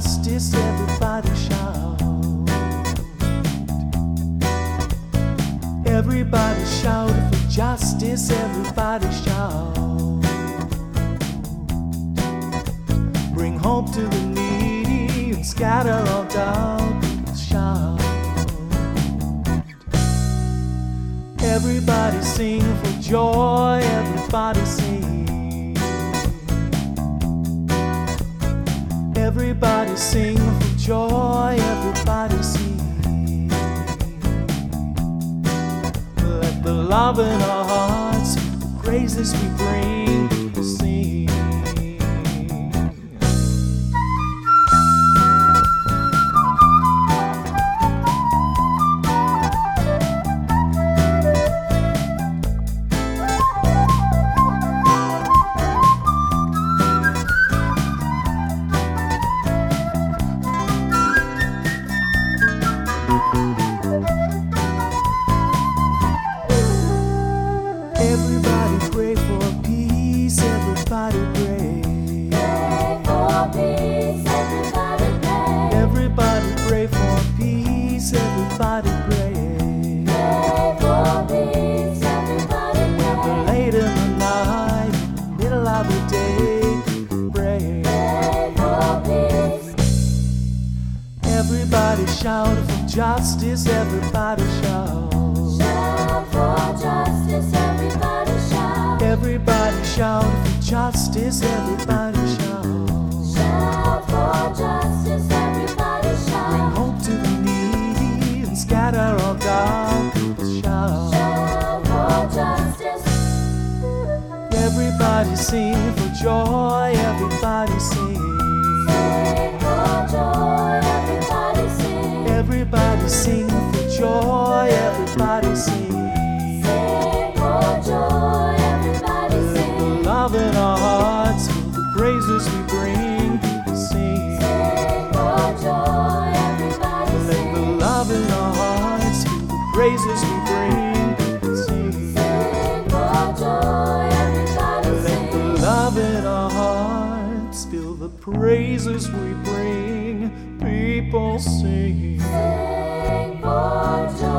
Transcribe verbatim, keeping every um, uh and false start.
justice, everybody shout. Everybody shout for justice, everybody shout. Bring hope to the needy and scatter all doubt. People shout. Everybody sing for joy, everybody sing. Everybody sing for joy, everybody sing. Let the love in our hearts, the praises we bring, people sing. Everybody pray for peace, everybody pray. Pray for peace, everybody pray. Everybody pray for peace, everybody pray. Pray for peace, everybody Whether pray. late in the night, middle of the day, pray. Pray for peace. Everybody shout for justice, everybody shout. Shout for justice, everybody shout. Everybody shout for justice, everybody shout. Shout for justice, everybody Bring shout. hope to the needy and scatter all doubt. People shout. Shout for justice. Everybody sing for joy, everybody sing. Sing for joy, everybody sing. Everybody sing for joy, everybody sing. Sing for joy, everybody Let the sing. love in our hearts, the praises we bring, people sing. Sing for joy, everybody Let the sing. love in our hearts, the praises we bring, people sing. Sing for joy, everybody Let the sing. love in our hearts fill the praises we bring, people sing. Sing for joy.